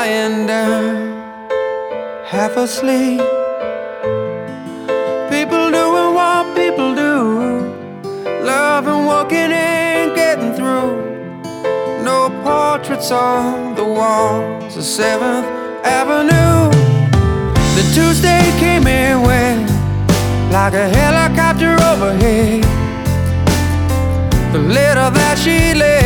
lying down, half asleep. People doing what people do, loving, walking and getting through. No portraits on the walls of 7th Avenue. The Tuesday came and went like a helicopter overhead. The letter that she left